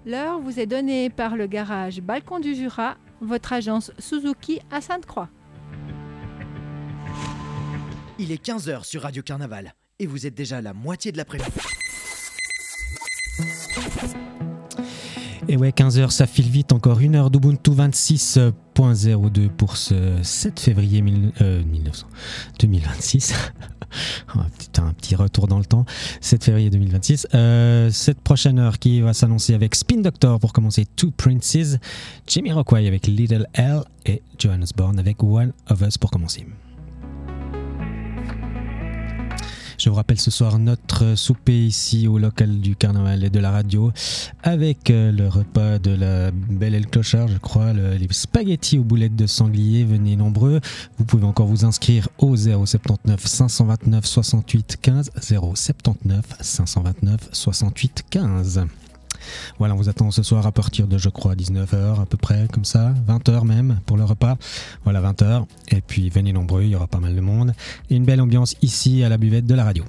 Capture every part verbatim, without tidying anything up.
L'heure vous est donnée par le garage Balcon du Jura, votre agence Suzuki à Sainte-Croix. Il est quinze heures sur Radio Carnaval et vous êtes déjà à la moitié de l'après-midi. Et ouais, quinze heures, ça file vite. Encore une heure d'Ubuntu vingt-six point zéro deux pour ce sept février mille, euh, mille neuf cents, deux mille vingt-six. Oh, putain, un petit retour dans le temps. sept février deux mille vingt-six. Euh, cette prochaine heure qui va s'annoncer avec Spin Doctor pour commencer Two Princes, Jamiroquai avec Little L et Johannes Born avec One of Us pour commencer. Je vous rappelle ce soir notre souper ici au local du Carnaval et de la radio avec euh, le repas de la Belle et le Clochard, je crois, le, les spaghettis aux boulettes de sanglier. Venez nombreux. Vous pouvez encore vous inscrire au zéro soixante-dix-neuf cinq cent vingt-neuf soixante-huit quinze, zéro soixante-dix-neuf cinq cent vingt-neuf soixante-huit quinze. Voilà, on vous attend ce soir à partir de, je crois, dix-neuf heures à peu près, comme ça, vingt heures même pour le repas. Voilà, vingt heures. Et puis venez nombreux, il y aura pas mal de monde. Et une belle ambiance ici à la buvette de la radio.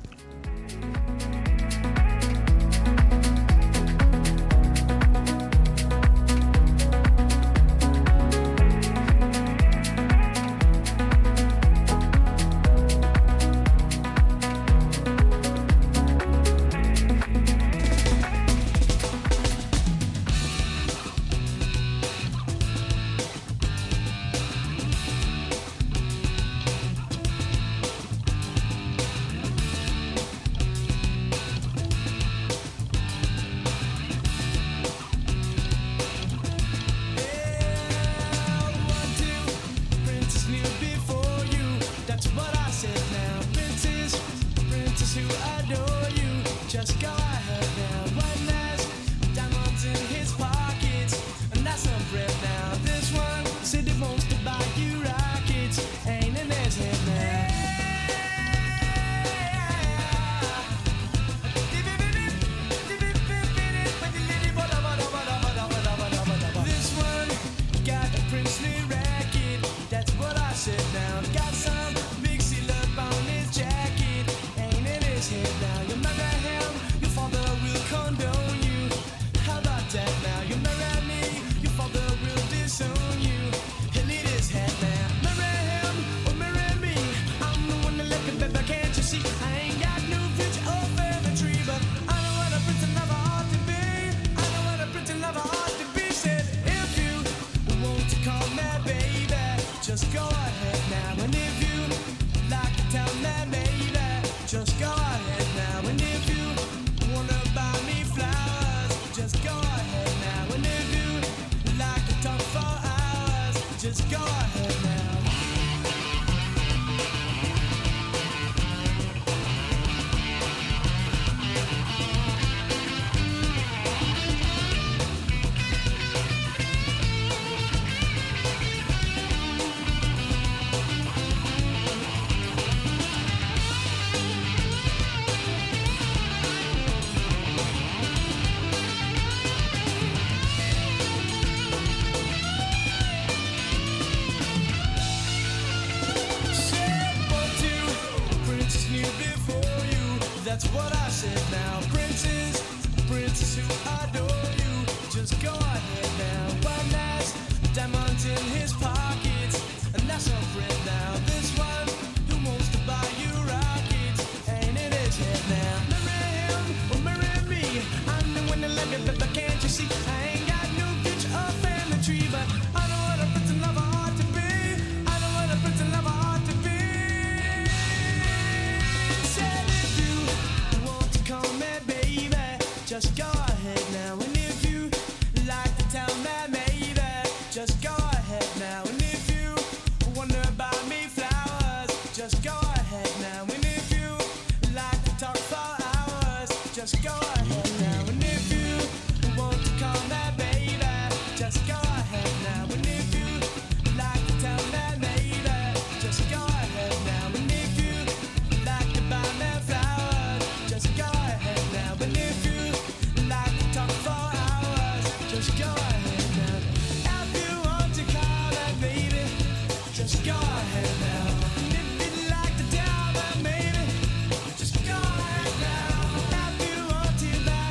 Just go ahead now. If you want to,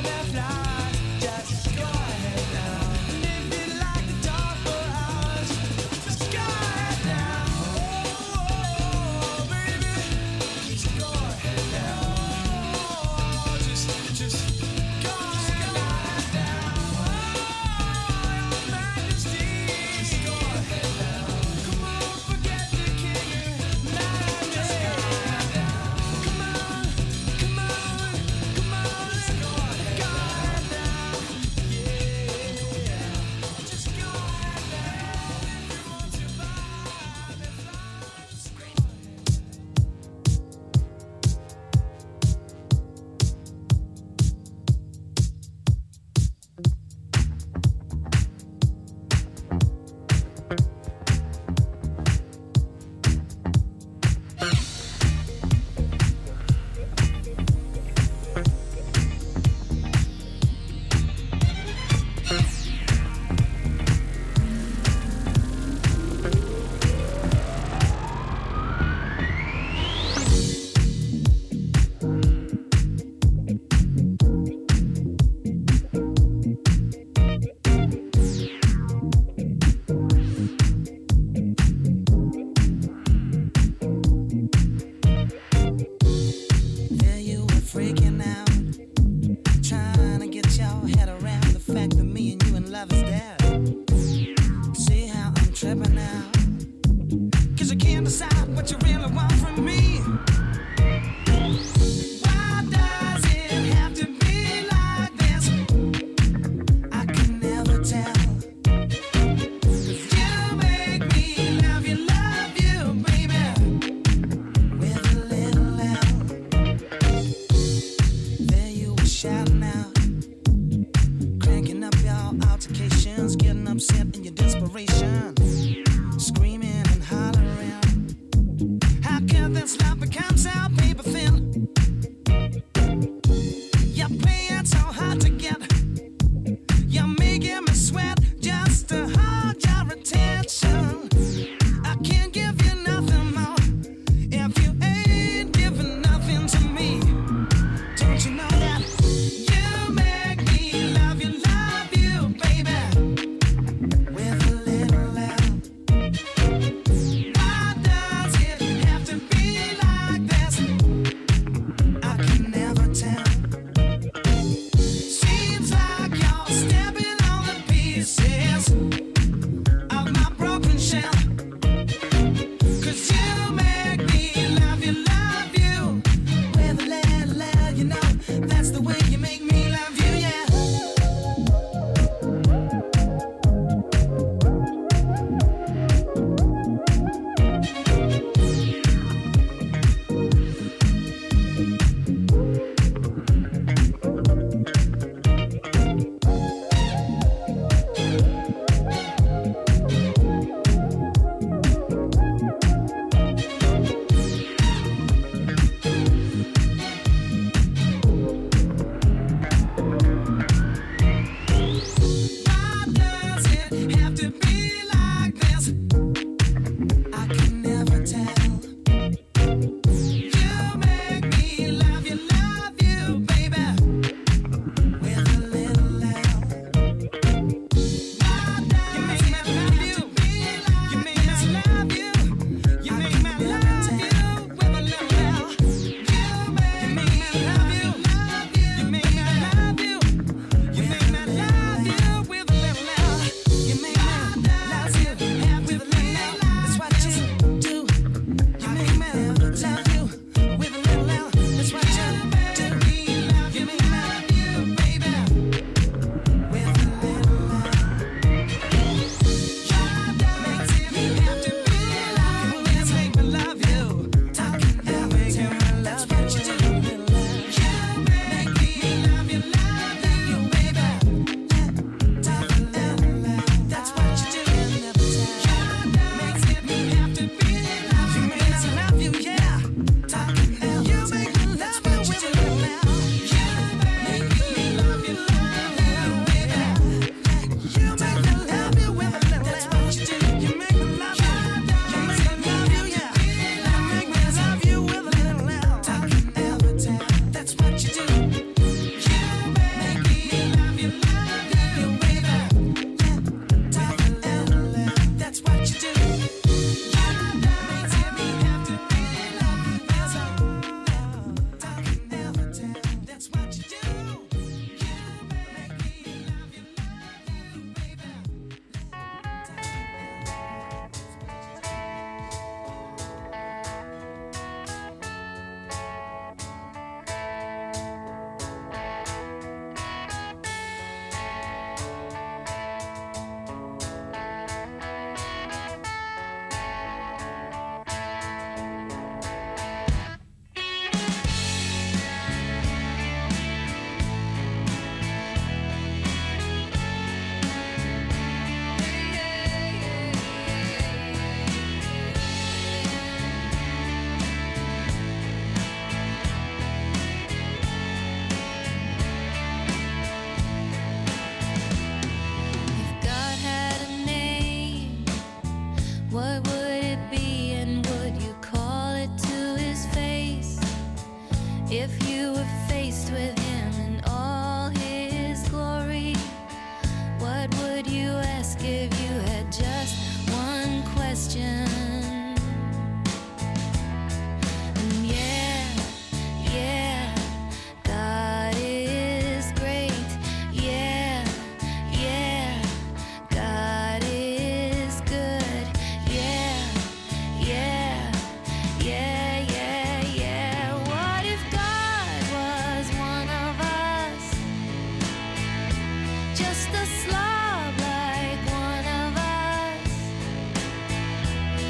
Just a slob like one of us.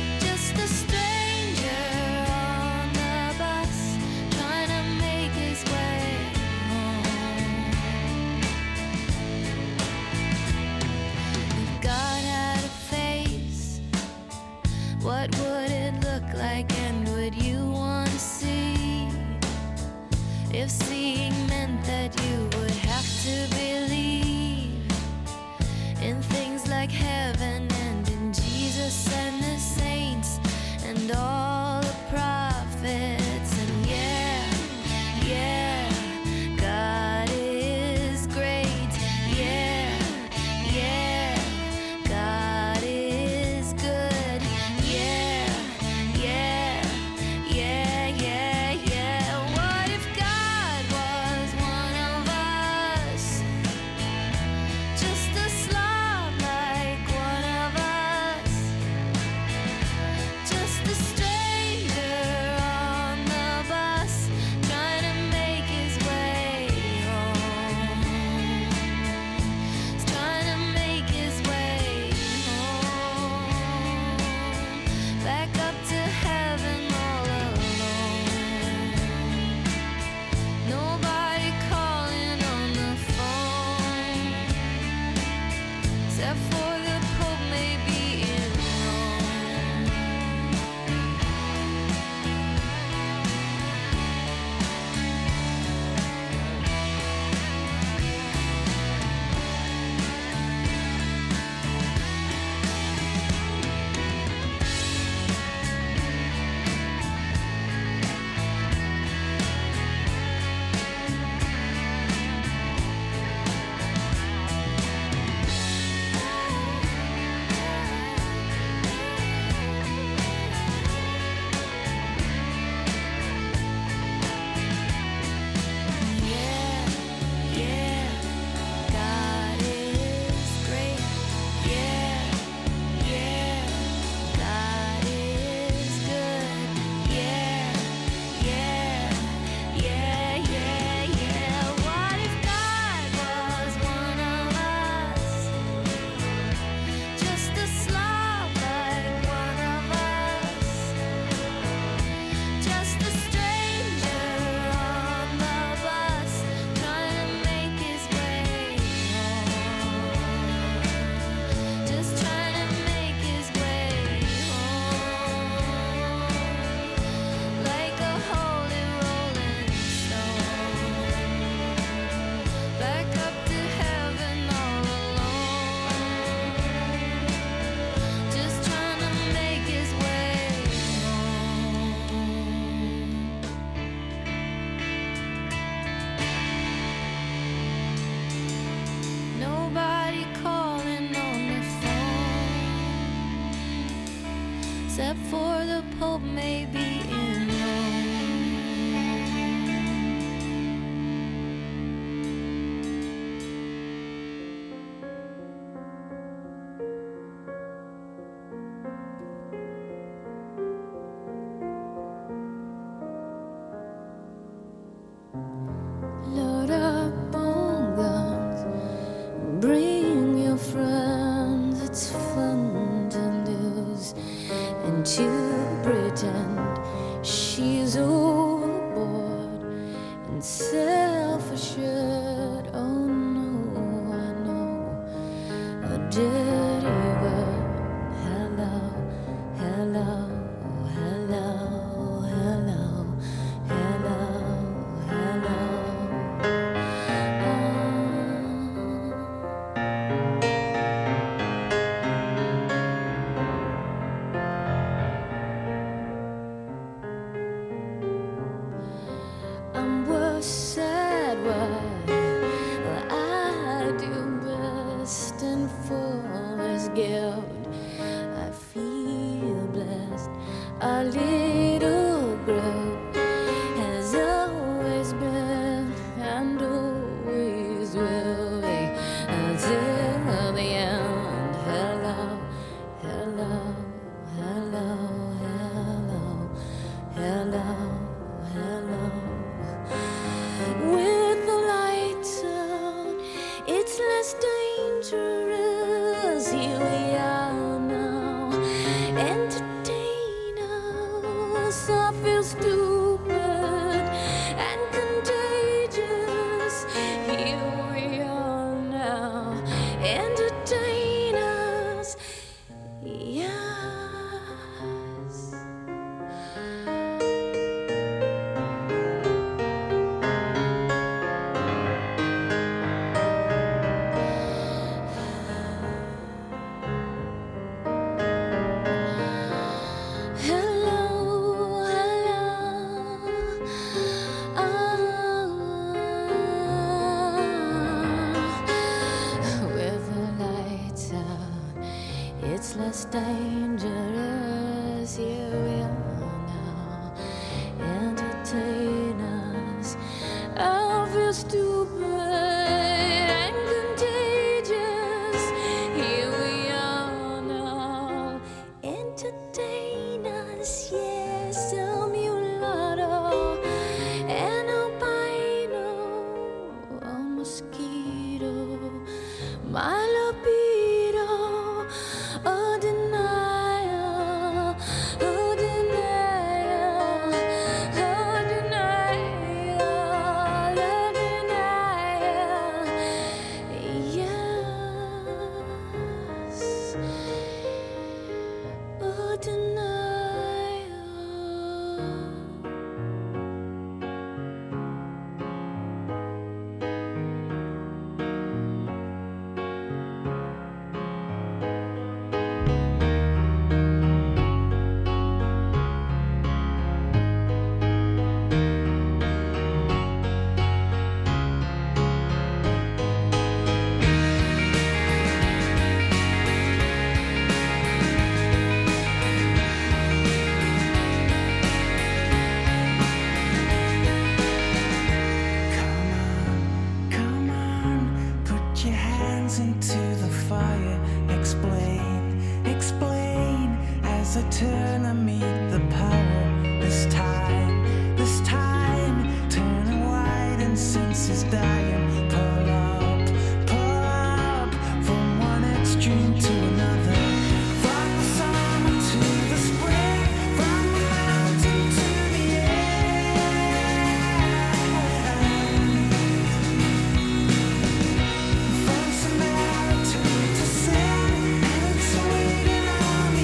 If seeing meant that you would have to believe in things like heaven and in Jesus and the saints and all the prophets, and yeah, yeah, God is great, yeah, yeah, God is good, yeah, yeah, yeah, yeah, yeah. What if God was one of us, just a slob like one of us, just a stranger on the bus trying to make his way home, trying to make his way home, back up to heaven all alone. Nobody calling on the phone, except for the Pope maybe in Rome. Yeah, yeah, God is great. Yeah, yeah, God is good. Yeah, yeah, yeah, yeah, yeah. What if God was one of us, just a slob like one of us, just a stranger on the bus trying to make his way home, just trying to make his way home, like a holy rolling stone, back up to heaven all alone, just trying to make his way home. Nobody calling on the phone, except for the Pope maybe in Rome. Load up on guns, bring your friends, it's fun to lose and to pretend she's overboard and self-assured. Oh no, I know a dirty word. Hello, hello, hello, hello, hello, hello. I'm worse sad wife. Well, I do best and full as guilt. I feel blessed. Our little group has always been and always will be until the end. Hello, hello, hello, hello, hello, hello. it's dangerous. Here we are now, entertain us. I feel stupid and contagious. Here we are now, entertain us. Yes, a mulatto, an albino, a mosquito, my libido, a denial, a denial, a denial, a denial. Yes, a denial. Come on, put your hands into the fire. Explain, explain as I turn and meet the power. This time, this time, turning white and senses dying. Pull up, pull up from one extreme to another. From the summer to the spring, from the mountain to the air. From Samaritan to sin, and it's waiting on the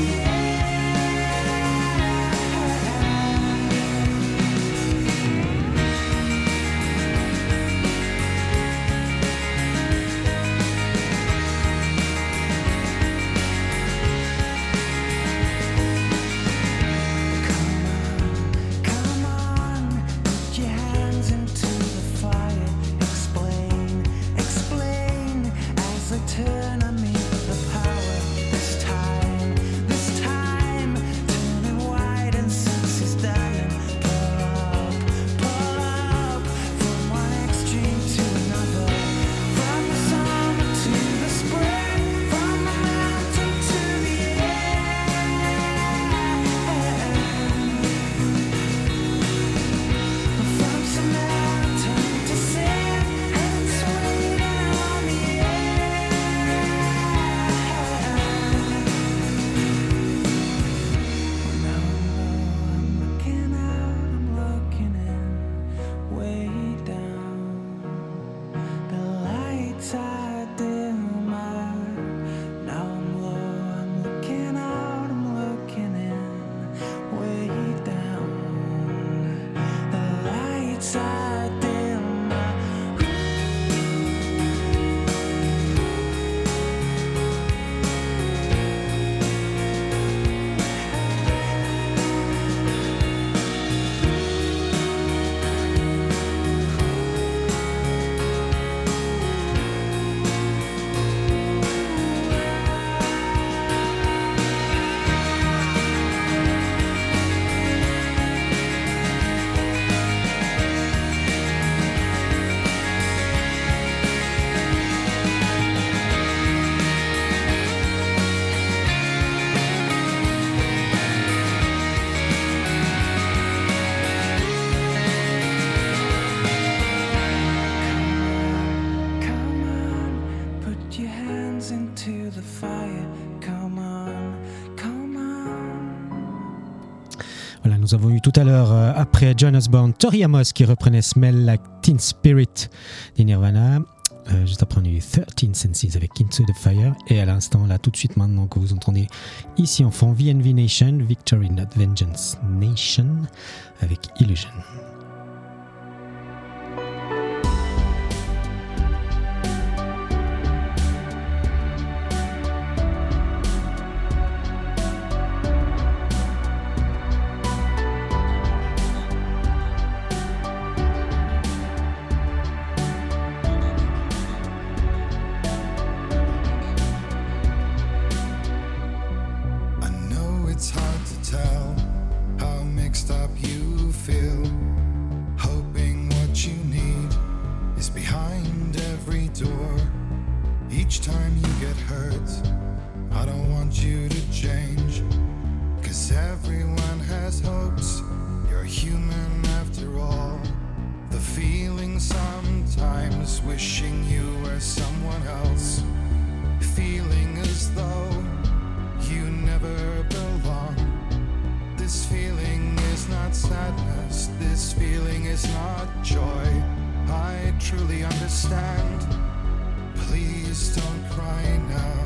Come on, put your hands into the fire. Explain, explain as I turn and meet the power. This time, this time, turning white and senses dying. Pull up, pull up from one extreme to another. From the summer to the spring, from the mountain to the air. From Samaritan to sin, and it's waiting on the Now I'm looking out, I'm looking in, way down. The lights are dim. Now I'm low, I'm looking out, I'm looking in, way down. The lights are dim. Come on, put your hands into the fire. Come on, come on. Voilà, nous avons eu tout à l'heure, euh, après John Osborne, Tori Amos qui reprenait Smell Like Teen Spirit des Nirvana. Euh, juste après, on a eu thirteen Senses avec Into the Fire. Et à l'instant, là, tout de suite maintenant, que vous entendez ici en fond, V N V Nation, Victory Not Vengeance Nation avec Illusion. is not joy. I truly understand. Please don't cry now.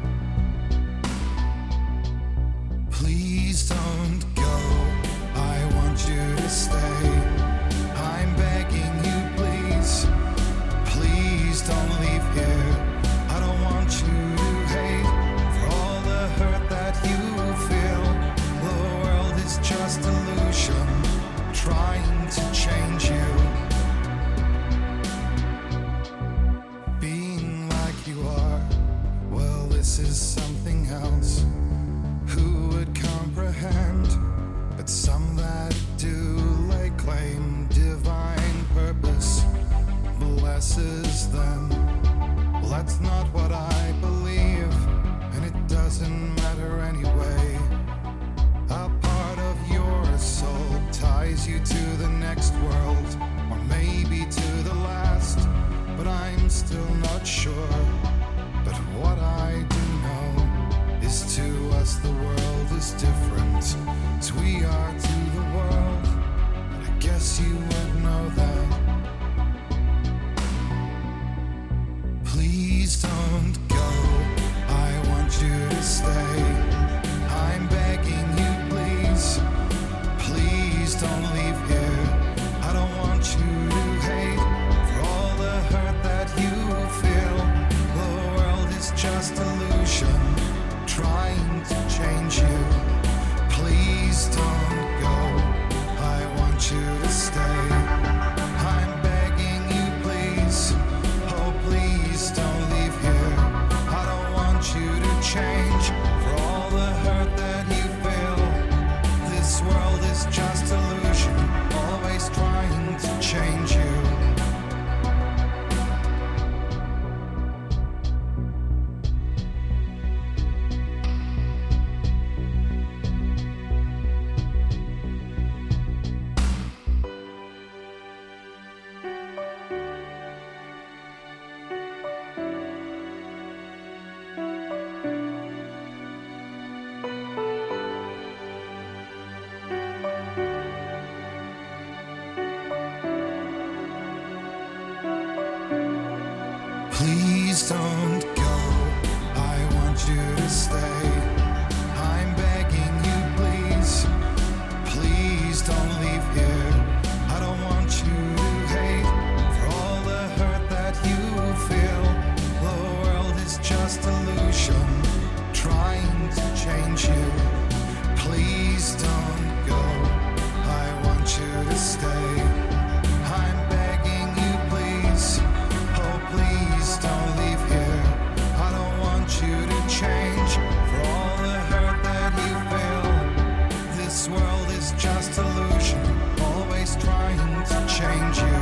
Please don't go. I want you to stay. I'm begging you, please. Please don't leave here. I don't want you to hate for all the hurt that you feel. The world is just illusion, trying to change you. Being like you are, well, this is something else. Who would comprehend? But some that do lay claim divine purpose blesses them. Well, that's not what I believe, and it doesn't matter anyway. A part of your soul ties you to the next world, or maybe to the last, but I'm still not sure. But what I do know is to us the world is different, as we are to the world. But I guess you would know that. Please don't go, I want you to stay. I'm begging you, please. Please don't leave here. I don't want you to hate for all the hurt that you feel. The world is just illusion, trying to change you. Please don't go, I want you to stay. I'm begging you, please. Oh, please don't leave here. I don't want you to change for all the hurt that you feel. This world is just illusion, always trying to change you. Please don't go, I want you to stay. I'm begging you, please. Please don't leave here. I don't want you to hate for all the hurt that you feel. The world is just illusion, trying to change you. Please don't go, I want you to stay. I'm begging you, please. Oh, please don't leave here. I don't want you to change for all the hurt that you feel. This world is just illusion, always trying to change you.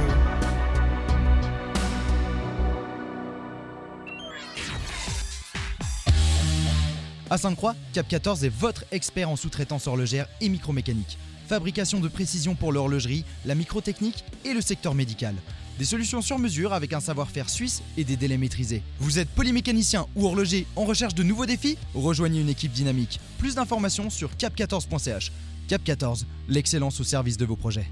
À Sainte-Croix, Cap quatorze est votre expert en sous-traitance horlogère et micromécanique. Fabrication de précision pour l'horlogerie, la microtechnique et le secteur médical. Des solutions sur mesure avec un savoir-faire suisse et des délais maîtrisés. Vous êtes polymécanicien ou horloger en recherche de nouveaux défis? Rejoignez une équipe dynamique. Plus d'informations sur cap quatorze point c h. Cap quatorze, l'excellence au service de vos projets.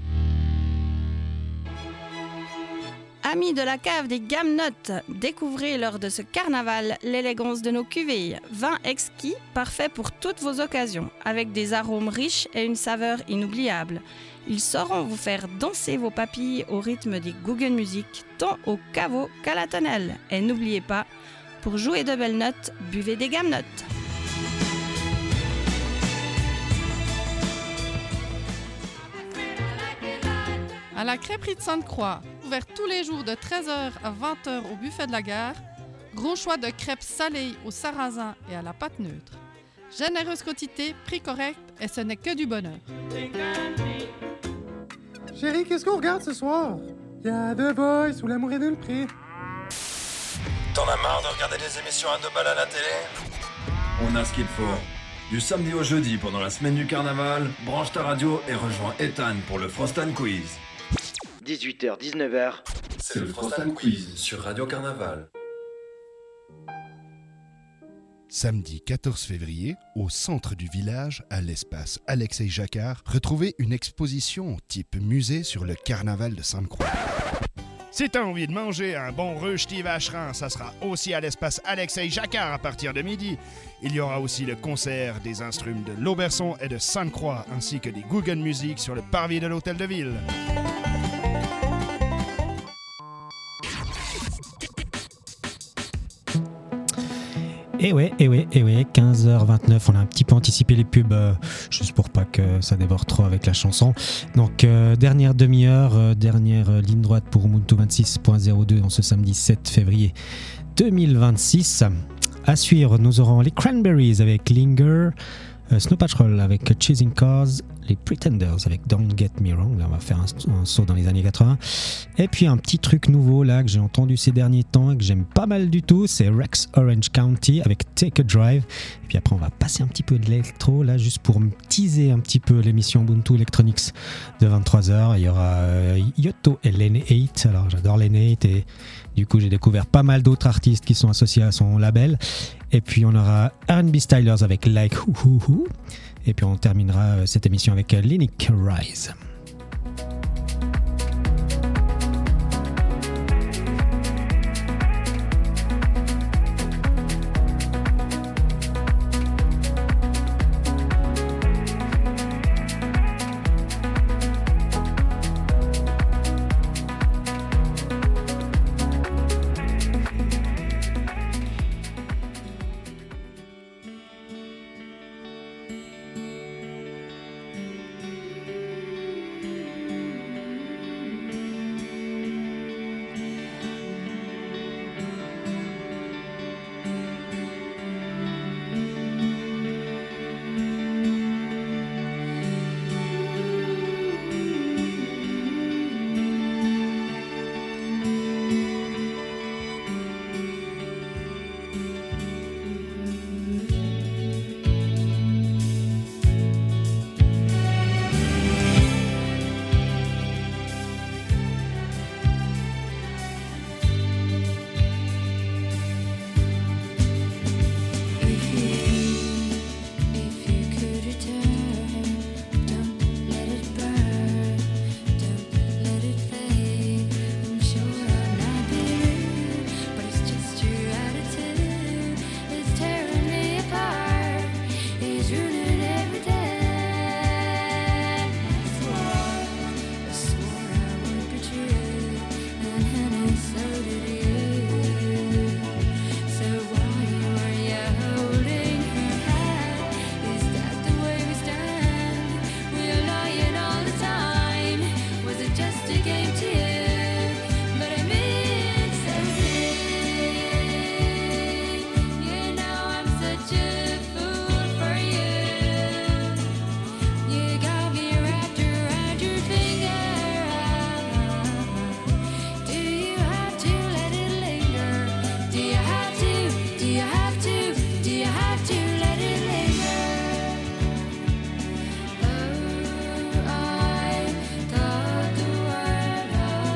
Amis de la cave des Gamnottes, découvrez lors de ce carnaval l'élégance de nos cuvées. Vin exquis, parfait pour toutes vos occasions, avec des arômes riches et une saveur inoubliable. Ils sauront vous faire danser vos papilles au rythme des Google Music, tant au caveau qu'à la tonnelle. Et n'oubliez pas, pour jouer de belles notes, buvez des Gamnottes. À la crêperie de Sainte-Croix, ouvert tous les jours de treize heures à vingt heures au buffet de la gare. Gros choix de crêpes salées au sarrasin et à la pâte neutre. Généreuse quantité, prix correct et ce n'est que du bonheur. Chérie, qu'est-ce qu'on regarde ce soir? Il y a The Voice ou L'amour est nul prix. T'en as marre de regarder des émissions à deux balles à la télé? On a ce qu'il faut. Du samedi au jeudi pendant la semaine du carnaval, branche ta radio et rejoins Ethan pour le Frost and Quiz. dix-huit heures dix-neuf heures. C'est le Frost and Quiz sur Radio Carnaval. Samedi quatorze février, au centre du village, à l'espace Alexei Jacquard, retrouvez une exposition type musée sur le carnaval de Sainte-Croix. Si t'as envie de manger un bon rösti vacherin, ça sera aussi à l'espace Alexei Jacquard à partir de midi. Il y aura aussi le concert des instruments de l'Auberson et de Sainte-Croix, ainsi que des Guggen Music sur le parvis de l'Hôtel de Ville. Et ouais, et ouais, et ouais, quinze heures vingt-neuf, on a un petit peu anticipé les pubs, euh, juste pour pas que ça déborde trop avec la chanson. Donc, euh, dernière demi-heure, euh, dernière euh, ligne droite pour Ubuntu vingt-six point zéro deux en ce samedi sept février deux mille vingt-six. À suivre, nous aurons les Cranberries avec Linger, euh, Snow Patrol avec Chasing Cars, les Pretenders avec Don't Get Me Wrong, là on va faire un, un saut dans les années quatre-vingts, et puis un petit truc nouveau là que j'ai entendu ces derniers temps et que j'aime pas mal du tout, c'est Rex Orange County avec Take a Drive, et puis après on va passer un petit peu de l'électro là juste pour me teaser un petit peu l'émission Ubuntu Electronics de vingt-trois heures. Il y aura euh, Yotto et Lane eight, alors j'adore Lane eight et du coup j'ai découvert pas mal d'autres artistes qui sont associés à son label, et puis on aura R and B Stylers avec Like Who Who Who. Et puis on terminera cette émission avec Linic Rise. Oh, I thought the world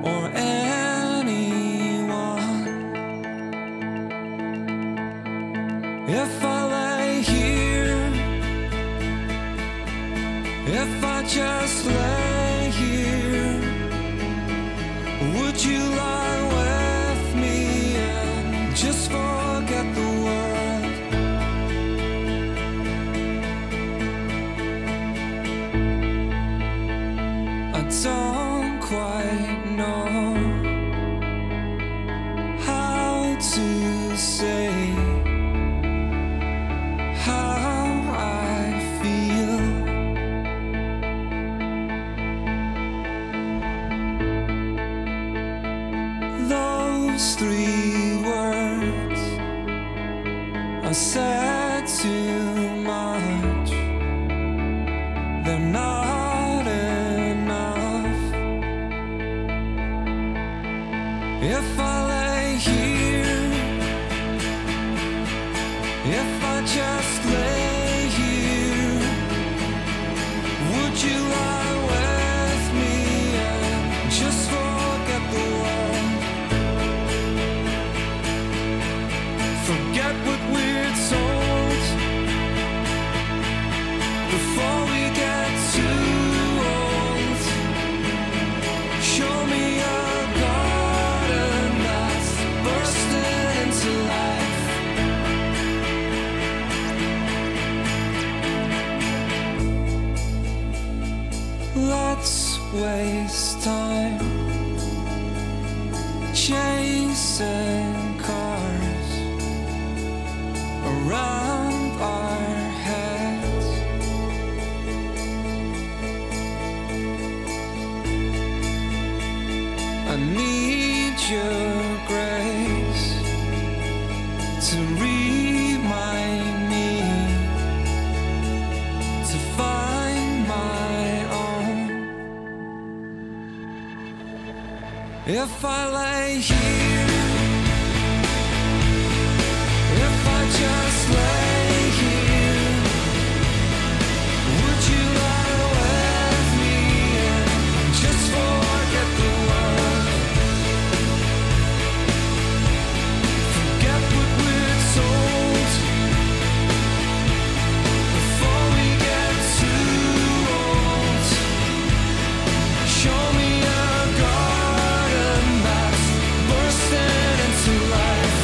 or anyone. If I lay here, if I just lay here, would you lie with me and just forget the world? I don't quite know how to say how I feel. Those three words I said too much. They're not enough. If I lay here, if I just lay here, would you lie with me and just forget the world? Forget what we're told before we get too old. Show me a garden that's bursting into life. Let's waste time chasing cars around our heads. I need your grace to remind me to find my own. If I lay here, if I just lay here, would you lie with me and just forget the world? Forget what we're told before we get too old. Show me a garden that's bursting into life.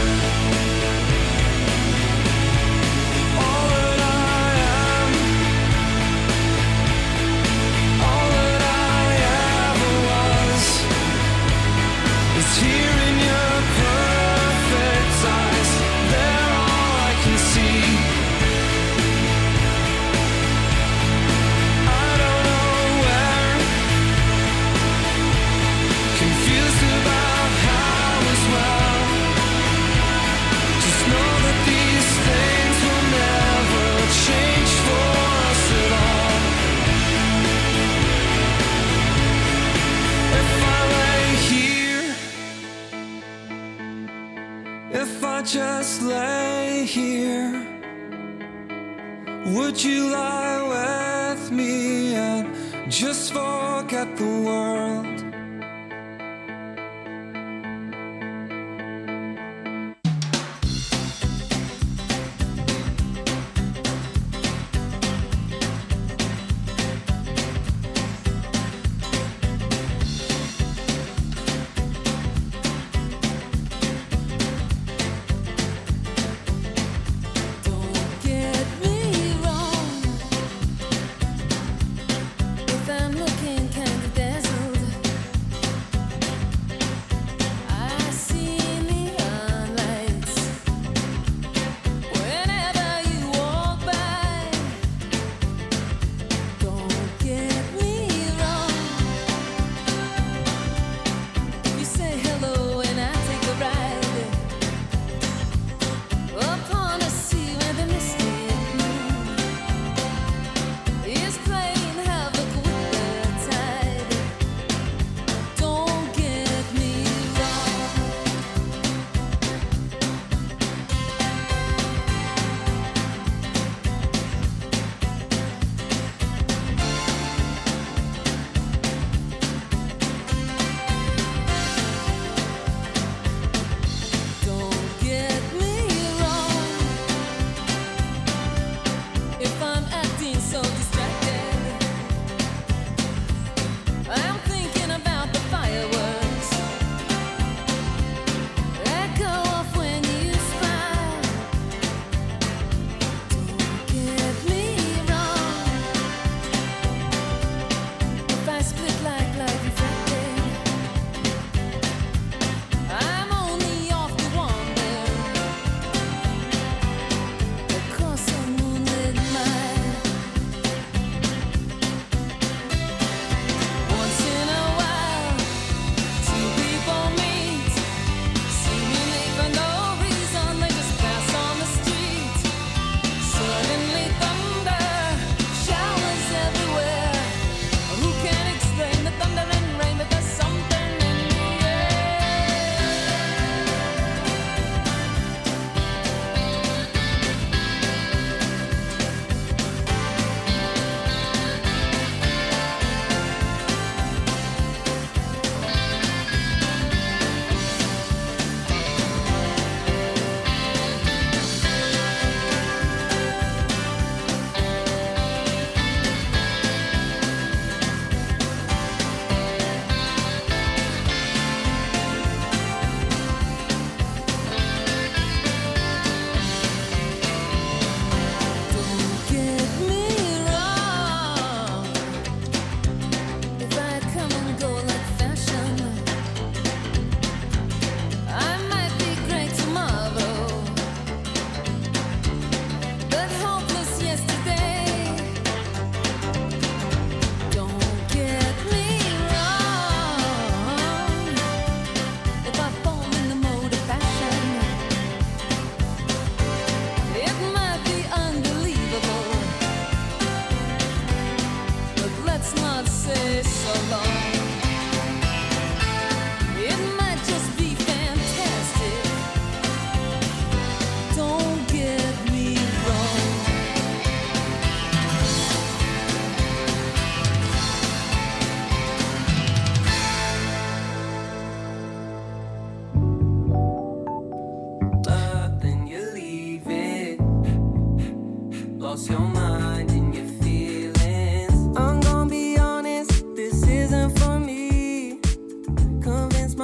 All that I am, all that I ever was, is here in your perfect eyes. They're all I can see. I don't know where, confused about how as well. Just know that these things will never change for us at all. If I lay here, if I just lay here, would you lie with me and just forget the world? Don't get me wrong. If I'm looking kind of dazzled,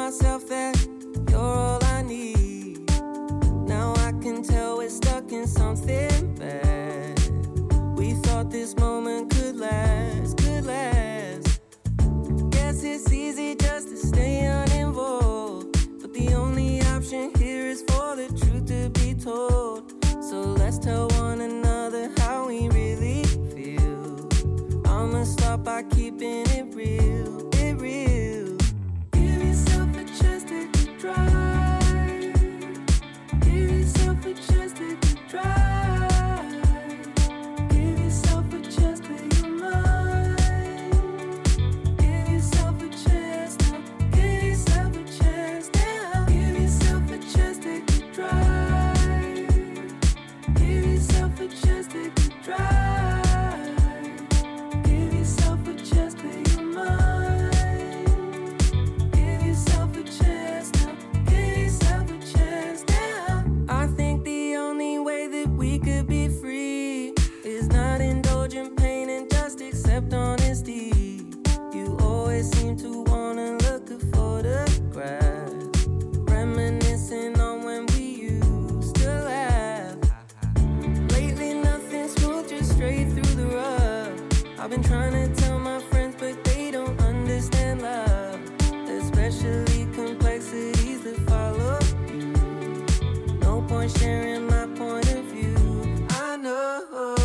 myself that you're all I need. Now I can tell we're stuck in something bad. We thought this moment could last, could last. Guess it's easy just to stay uninvolved, but the only option here is for the truth to be told. So let's tell one another how we really feel. I'ma start by keeping it real, it real. Give yourself a chance to try. Give yourself a chance to try. Give yourself a chance to your mind. Give yourself a chance now. Give yourself a chance now. Give yourself a chance to try. Give yourself a chance to try. Give yourself a chance to your mind. Give yourself a chance now. Give yourself a chance now. I think the only way that we could be free is not indulge in pain and just accept honesty. You always seem to wanna look at photographs, reminiscing on when we used to laugh. Lately nothing smooth, just straight through the rough. I've been trying to tell my friends, but they don't understand love, especially complexities that follow you. No point sharing my point of view. I know,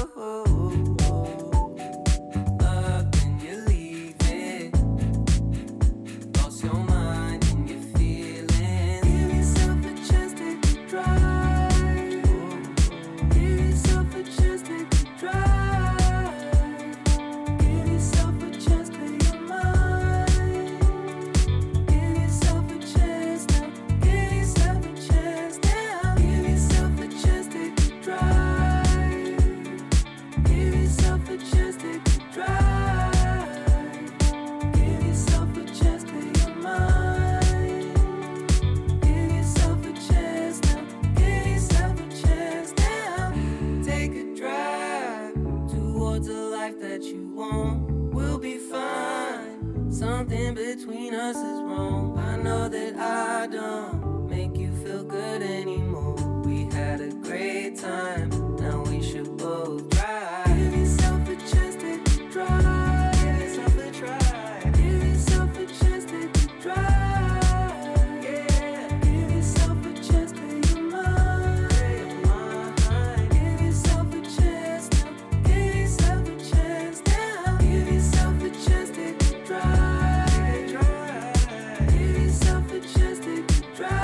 but then you leave it. Lost your mind and your feelings. Give yourself a chance to try. Give yourself a chance to try. Give yourself a chance to your mind. Give yourself a chance now. Give yourself a chance now. Give yourself a chance to try. Give yourself a chance to try. Give yourself a chance to your mind. Give yourself a chance now. Give yourself a chance now. Take a drive towards a life that you want. We'll be fine. Something between us is wrong. I know that I don't make you feel good anymore. We had a great time. Now we should both try. Give yourself a chance to try. Give yourself a try. Give yourself a chance to try. Yeah. Give yourself a chance to your mind. Give yourself a chance now. Give yourself a chance now. Give yourself a chance to try. Give yourself a chance to try.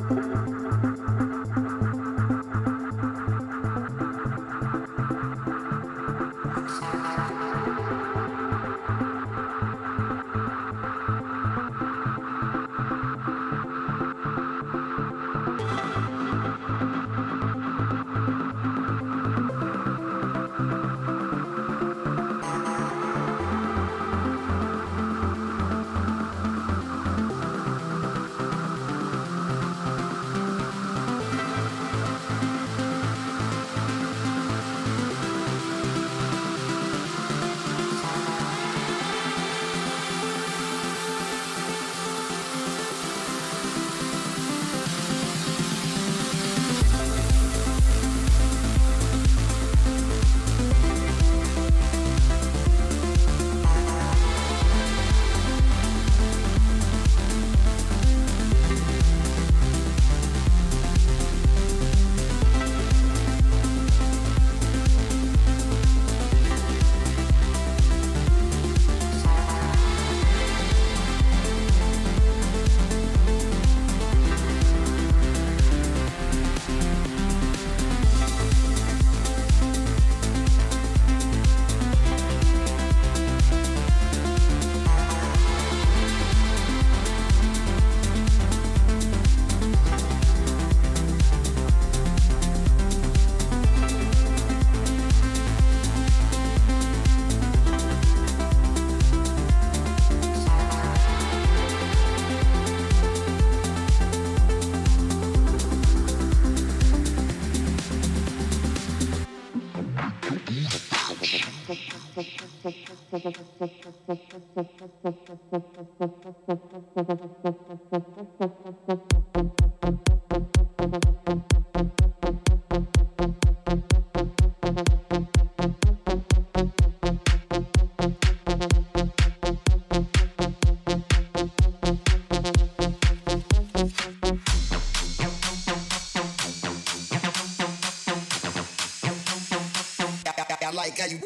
like how you.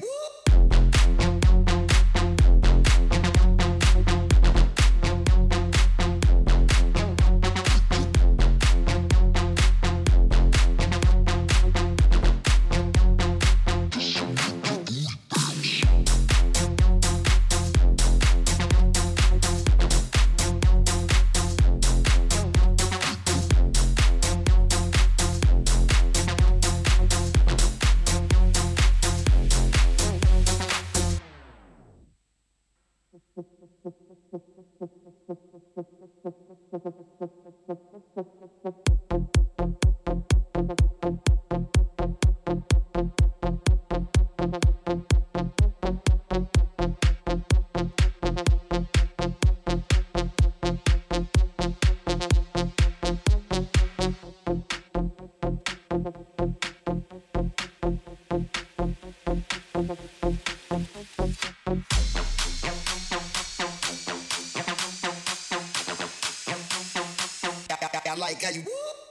I like how you.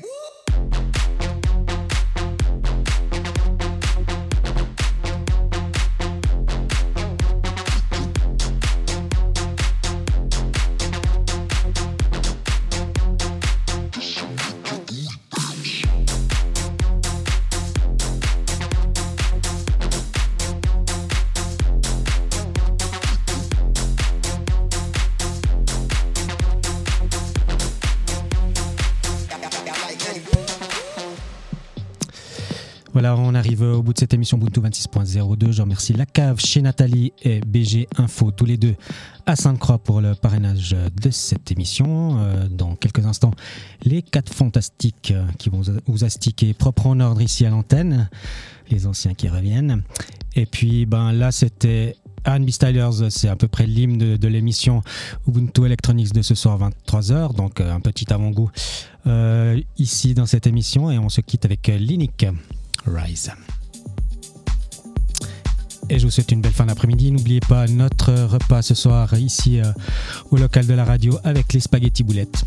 Voilà, on arrive au bout de cette émission Ubuntu vingt-six point zéro deux. Je remercie La Cave chez Nathalie et B G Info, tous les deux à Sainte-Croix pour le parrainage de cette émission. Euh, dans quelques instants, les quatre fantastiques qui vont vous astiquer propre en ordre ici à l'antenne, les anciens qui reviennent. Et puis ben là, c'était R and B Stylers, c'est à peu près l'hymne de, de l'émission Ubuntu Electronics de ce soir vingt-trois heures, donc un petit avant-goût euh, ici dans cette émission, et on se quitte avec Linic Rise. Et je vous souhaite une belle fin d'après-midi. N'oubliez pas notre repas ce soir ici euh, au local de la radio avec les spaghettis boulettes.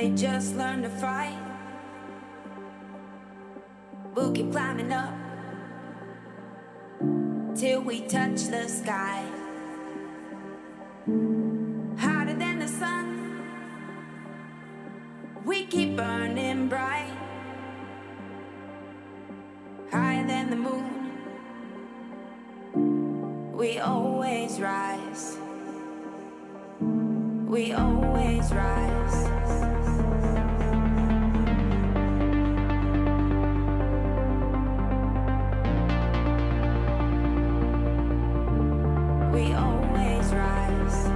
they just learn to fight. We'll keep climbing up till we touch the sky. Hotter than the sun, we keep burning bright. Higher than the moon, we always rise. We always rise. We always rise.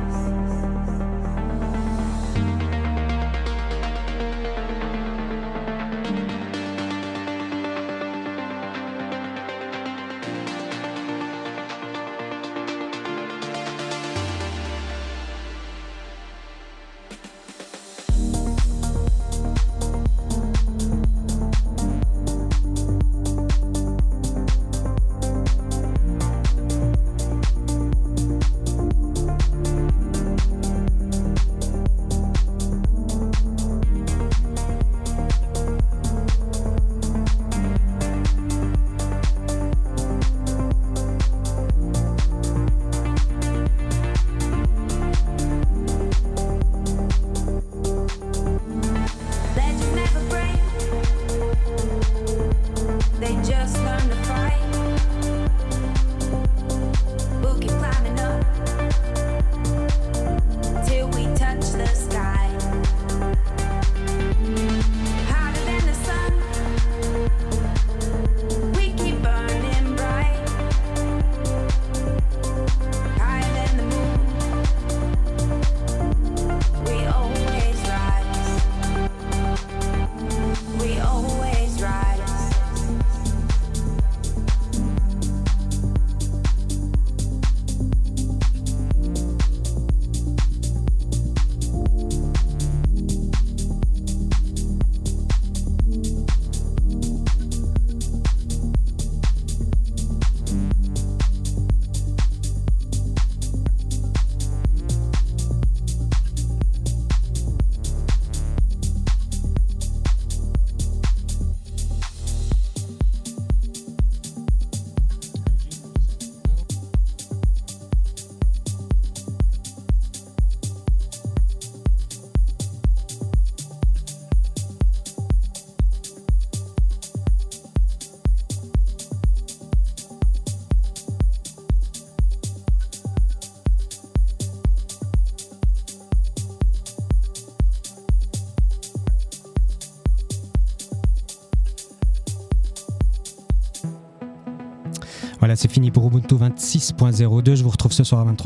Voilà, c'est fini pour Ubuntu vingt-six point zéro deux. Je vous retrouve ce soir à vingt-trois heures.